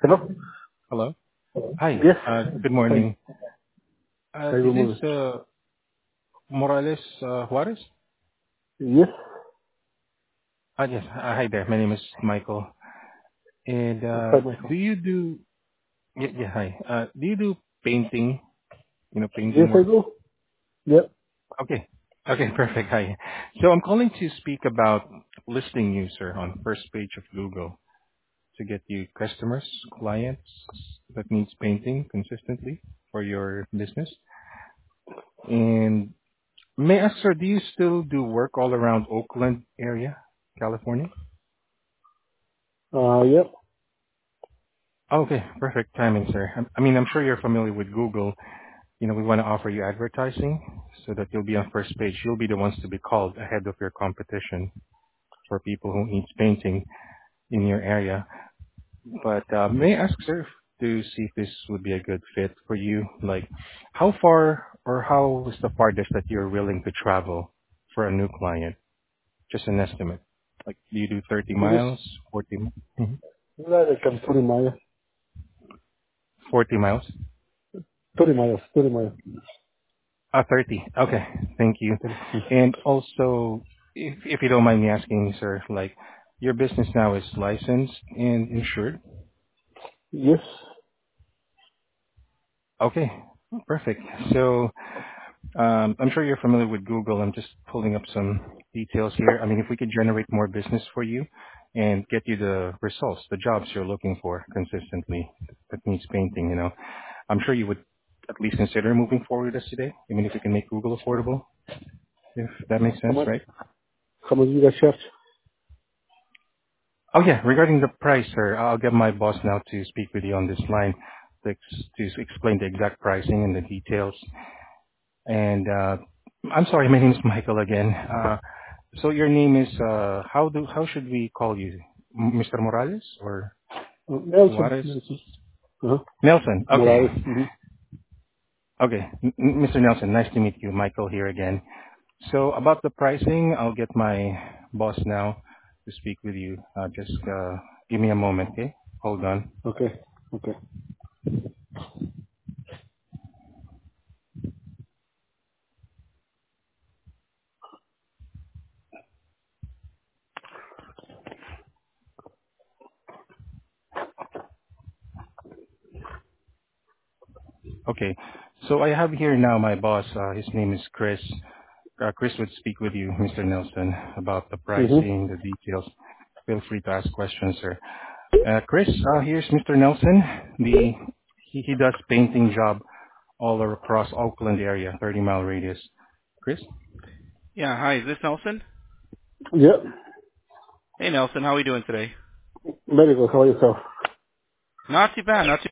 Hello? Hello. Hi. Yes. Good Hi. morning. Hi, Is good this morning. Morales Juarez? Yes. Yes. Hi there. My name is Michael. And Hi, Michael. do you do? Yeah. Hi. Do you do painting? Yes, Painting I work. do. Yep. Okay. Okay. Perfect. Hi. So I'm calling to speak about listing you, sir, on first page of Google to get you customers, clients that needs painting consistently for your business. And may I ask, sir, do you still do work all around Oakland area, California? Yep. Okay, perfect timing, sir. I mean, I'm sure you're familiar with Google. We want to offer you advertising so that you'll be on first page. You'll be the ones to be called ahead of your competition for people who needs painting in your area. But may I ask, sir, to see if this would be a good fit for you? Like, how far or how is the farthest that you're willing to travel for a new client? Just an estimate. Like, do you do 30 Yes. miles, 40, mhm, I can 20 miles. 40 miles? 30 miles. 30 miles. 30. Okay. Thank you. 30. And also, if you don't mind me asking, sir, like, your business now is licensed and insured? Yes. Okay. Perfect. So, I'm sure you're familiar with Google. I'm just pulling up some details here. I mean, if we could generate more business for you and get you the results, the jobs you're looking for consistently that needs painting, I'm sure you would at least consider moving forward with us today, even if we can make Google affordable, if that makes How sense, much? right? How much you guys charge? Oh, yeah. Regarding the price, sir, I'll get my boss now to speak with you on this line to explain the exact pricing and the details. And I'm sorry, my name is Michael again. So your name is, how should we call you? Mr. Morales or Nelson. Juarez? Nelson. Uh-huh. Nelson. Okay. Morales. Mm-hmm. Okay. Mr. Nelson, nice to meet you. Michael here again. So about the pricing, I'll get my boss now to speak with you. Just give me a moment, okay? Hold on. Okay. Okay. Okay. So I have here now my boss. His name is Chris. Chris would speak with you, Mr. Nelson, about the Mm-hmm. pricing, the details. Feel free to ask questions, sir. Chris, here's Mr. Nelson. He does painting job all across Oakland area, 30-mile radius. Chris? Yeah, hi, is this Nelson? Yep. Hey Nelson, how are we doing today? Very good. How are yourself? Not too bad, not too